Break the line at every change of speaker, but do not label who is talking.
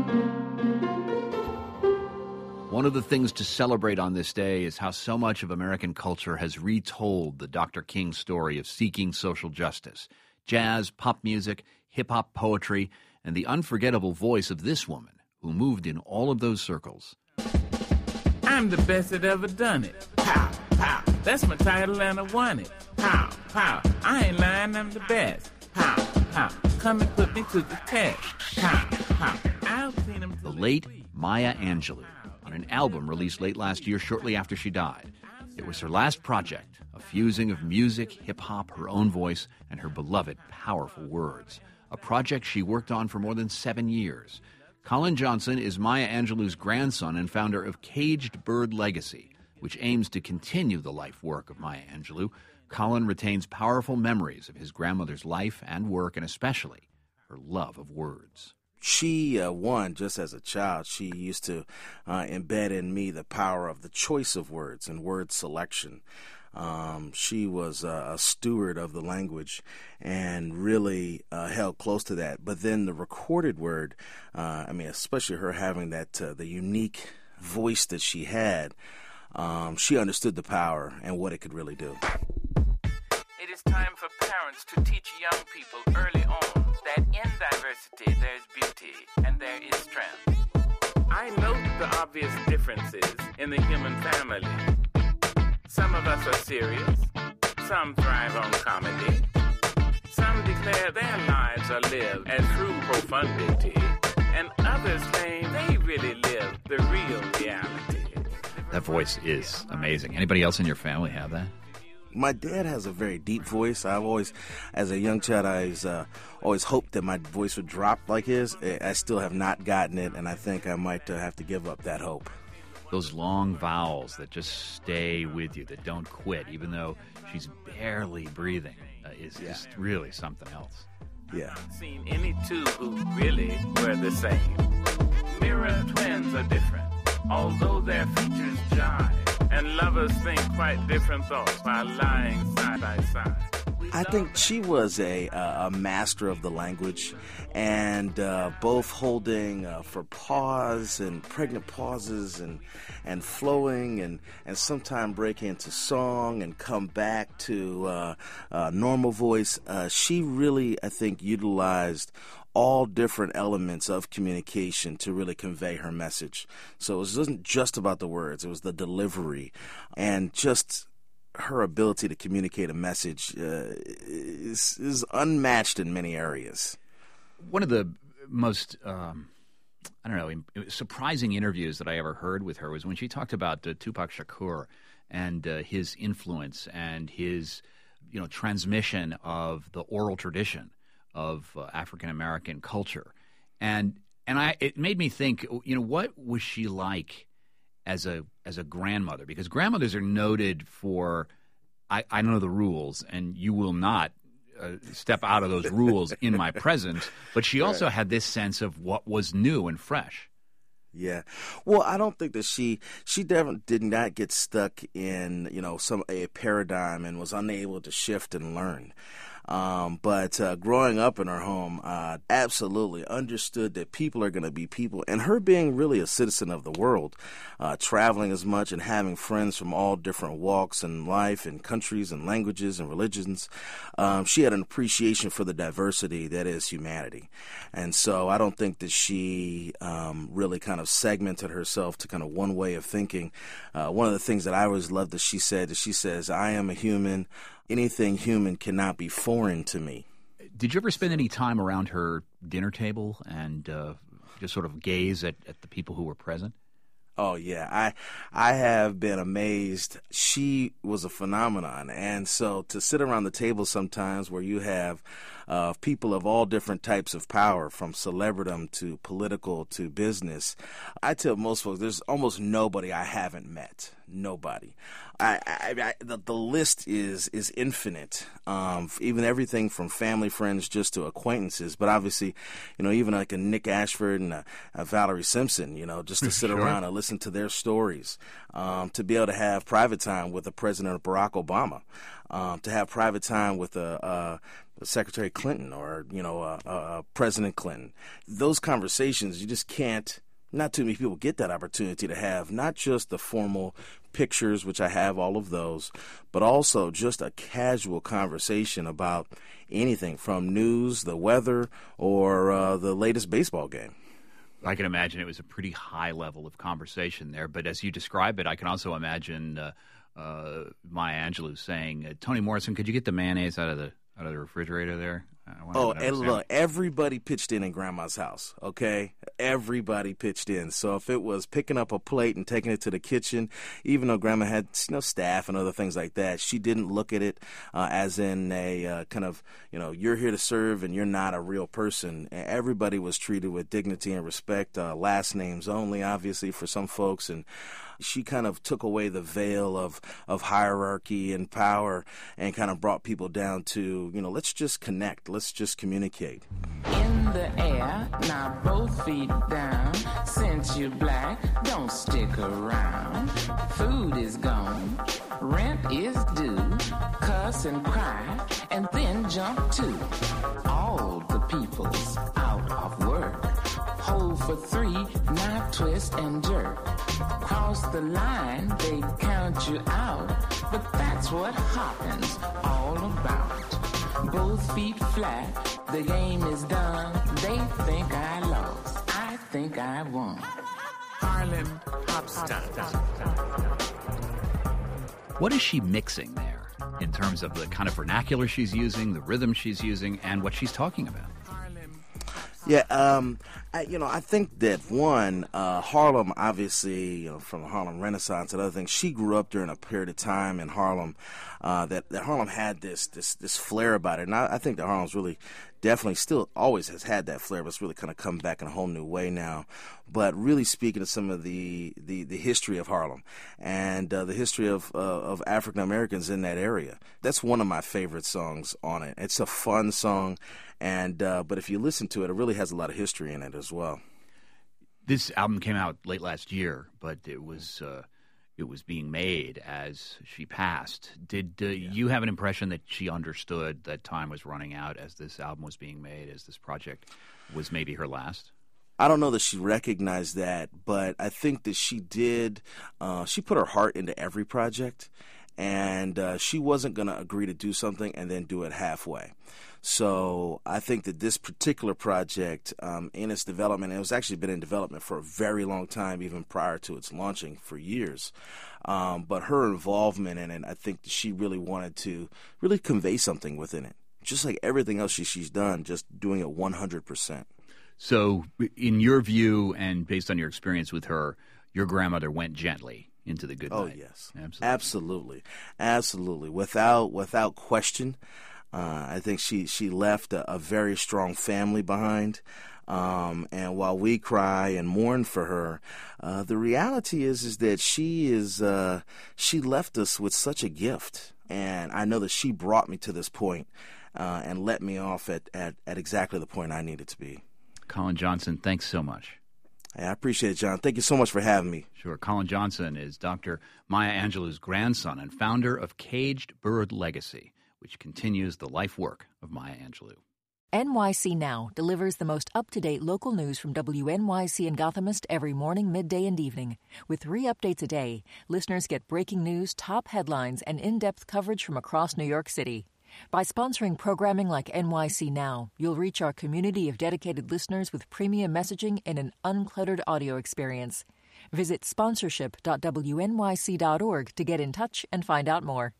One of the things to celebrate on this day is how so much of American culture has retold the Dr. King story of seeking social justice. Jazz, pop music, hip-hop poetry, and the unforgettable voice of this woman who moved in all of those circles.
I'm the best that ever done it. Pow, pow. That's my title and I won it. Pow, pow. I ain't lying, I'm the best. Pow, pow. Come and put me to the test. Pow, pow. I'll clean them.
The late Maya Angelou, on an album released late last year shortly after she died. It was her last project, a fusing of music, hip-hop, her own voice, and her beloved, powerful words. A project she worked on for more than 7 years. Colin Johnson is Maya Angelou's grandson and founder of Caged Bird Legacy, which aims to continue the life work of Maya Angelou. Colin retains powerful memories of his grandmother's life and work, and especially her love of words.
She, just as a child, she used to embed in me the power of the choice of words and word selection. She was a steward of the language and really held close to that. But then the recorded word, especially her having that the unique voice that she had, she understood the power and what it could really do.
It is time for parents to teach young people early on that in diversity there is beauty and there is strength. I note the obvious differences in the human family. Some of us are serious, some thrive on comedy, some declare their lives are lived as true profundity, and others claim they really live the real reality.
That voice is amazing. Anybody else in your family have that?
My dad has a very deep voice. I've always, as a young child, I always hoped that my voice would drop like his. I still have not gotten it, and I think I might have to give up that hope.
Those long vowels that just stay with you, that don't quit, even though she's barely breathing, is just really something else.
Yeah.
I've seen any two who really were the same. Mirror twins are different, although their features jive. And lovers think quite different thoughts while lying side by side.
I think she was a master of the language, and both holding for pause and pregnant pauses and flowing and sometime break into song and come back to normal voice. She really, I think, utilized all different elements of communication to really convey her message. So it wasn't just about the words, it was the delivery, and just her ability to communicate a message is unmatched in many areas.
One of the most, surprising interviews that I ever heard with her was when she talked about Tupac Shakur and his influence and his, transmission of the oral tradition of African-American culture. And it made me think, what was she like as a grandmother? Because grandmothers are noted for, I know the rules, and you will not step out of those rules in my presence, but she also had this sense of what was new and fresh.
Yeah. Well, I don't think that she definitely did not get stuck in, a paradigm and was unable to shift and learn. But growing up in her home, absolutely understood that people are going to be people. And her being really a citizen of the world, traveling as much and having friends from all different walks in life and countries and languages and religions, she had an appreciation for the diversity that is humanity. And so I don't think that she really kind of segmented herself to kind of one way of thinking. One of the things that I always loved that she says, I am a human. Anything human cannot be foreign to me.
Did you ever spend any time around her dinner table and just sort of gaze at the people who were present?
Oh, yeah. I have been amazed. She was a phenomenon. And so to sit around the table sometimes where you have people of all different types of power, from celebridom to political to business, I tell most folks there's almost nobody I haven't met. Nobody. The list is infinite. Even everything from family, friends, just to acquaintances. But obviously, even like a Nick Ashford and a Valerie Simpson, just to sit around and listen to their stories. To be able to have private time with the President Barack Obama. To have private time with Secretary Clinton or, President Clinton. Those conversations, you just can't, not too many people get that opportunity to have, not just the formal pictures, which I have all of those, but also just a casual conversation about anything from news, the weather, or the latest baseball game.
I can imagine it was a pretty high level of conversation there, but as you describe it, I can also imagine Maya Angelou saying, Toni Morrison, could you get the mayonnaise out of the refrigerator there?
And look, everybody pitched in Grandma's house, okay? Everybody pitched in. So if it was picking up a plate and taking it to the kitchen, even though Grandma had staff and other things like that, she didn't look at it as in a kind of, you're here to serve and you're not a real person. Everybody was treated with dignity and respect, last names only, obviously, for some folks. And she kind of took away the veil of hierarchy and power and kind of brought people down to, let's just connect. Let's just communicate.
In the air, now both feet down. Since you're black, don't stick around. Food is gone, rent is due. Cuss and cry, and then jump too. All the people's out of work. Hold for 3, now twist and jerk. Cross the line, they count you out. But that's what Hawkins all about. Both feet flat, the game is done. They think I lost, I think I won. Harlem Hopstop.
What is she mixing there in terms of the kind of vernacular she's using, the rhythm she's using, and what she's talking about?
Yeah, I think that Harlem, obviously, from the Harlem Renaissance and other things, she grew up during a period of time in Harlem that Harlem had this flair about it, and I think that Harlem's really definitely still always has had that flair, but it's really kind of come back in a whole new way now. But really speaking to some of the history of Harlem and the history of African Americans in that area, that's one of my favorite songs on it. It's a fun song, and but if you listen to it, it really has a lot of history in it as well.
This album came out late last year, but it was being made as she passed. Did you have an impression that she understood that time was running out as this album was being made, as this project was maybe her last?
I don't know that she recognized that, but I think that she did. She put her heart into every project, and she wasn't going to agree to do something and then do it halfway. So I think that this particular project, in its development, it was actually been in development for a very long time, even prior to its launching for years. But her involvement in it, I think that she really wanted to really convey something within it. Just like everything else she's done, just doing it 100%.
So in your view and based on your experience with her, your grandmother went gently into the good night.
Oh, yes. Absolutely. Without question. I think she left a very strong family behind. And while we cry and mourn for her, the reality is that she left us with such a gift. And I know that she brought me to this point and let me off at exactly the point I needed to be.
Colin Johnson, thanks so much.
Hey, I appreciate it, John. Thank you so much for having me.
Sure. Colin Johnson is Dr. Maya Angelou's grandson and founder of Caged Bird Legacy, which continues the life work of Maya Angelou.
NYC Now delivers the most up-to-date local news from WNYC and Gothamist every morning, midday, and evening. With 3 updates a day, listeners get breaking news, top headlines, and in-depth coverage from across New York City. By sponsoring programming like NYC Now, you'll reach our community of dedicated listeners with premium messaging and an uncluttered audio experience. Visit sponsorship.wnyc.org to get in touch and find out more.